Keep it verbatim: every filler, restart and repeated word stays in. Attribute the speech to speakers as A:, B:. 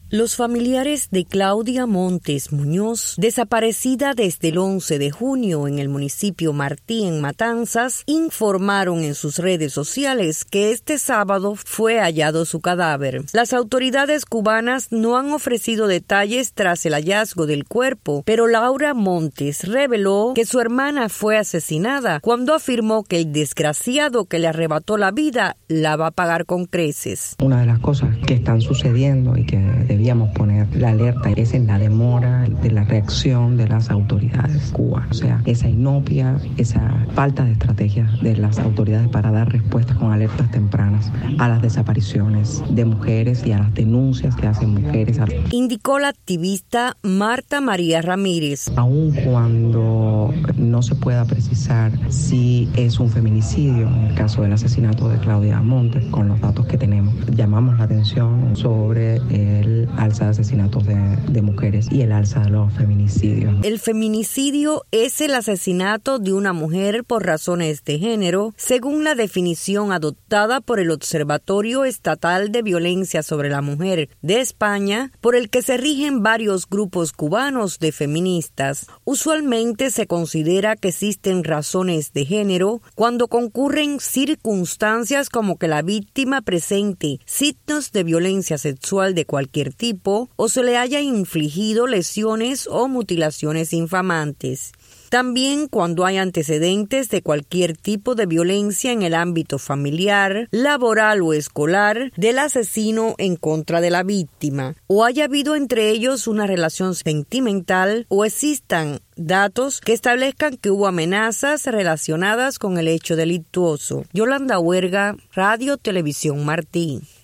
A: Los familiares de Claudia Montes Muñoz, desaparecida desde el once de junio en el municipio Martí, en Matanzas, informaron en sus redes sociales que este sábado fue hallado su cadáver. Las autoridades cubanas no han ofrecido detalles tras el hallazgo del cuerpo, pero Laura Montes reveló que su hermana fue asesinada cuando afirmó que el desgraciado que le arrebató la vida la va a pagar con creces.
B: Una de las cosas que están sucediendo y que debíamos poner la alerta es en la demora de la reacción de las autoridades cubanas. O sea, esa inopia, esa falta de estrategia de las autoridades para dar respuestas con alertas tempranas a las desapariciones de mujeres y a las denuncias que hacen mujeres.
A: Indicó la activista Marta María Ramírez.
B: Aun cuando no se pueda precisar si es un feminicidio, en el caso del asesinato de Claudia Montes, con los datos que tenemos, llamamos la atención sobre el alza de asesinatos de, de mujeres y el alza de los feminicidios.
A: El feminicidio es el asesinato de una mujer por razones de género, según la definición adoptada por el Observatorio Estatal de Violencia sobre la Mujer de España, por el que se rigen varios grupos cubanos de feministas. Usualmente se considera que existen razones de género cuando concurren circunstancias como que la víctima presente signos de violencia sexual de cualquier tipo o se le haya infligido lesiones o mutilaciones infamantes. También cuando hay antecedentes de cualquier tipo de violencia en el ámbito familiar, laboral o escolar del asesino en contra de la víctima, o haya habido entre ellos una relación sentimental o existan datos que establezcan que hubo amenazas relacionadas con el hecho delictuoso. Yolanda Huerga, Radio Televisión Martí.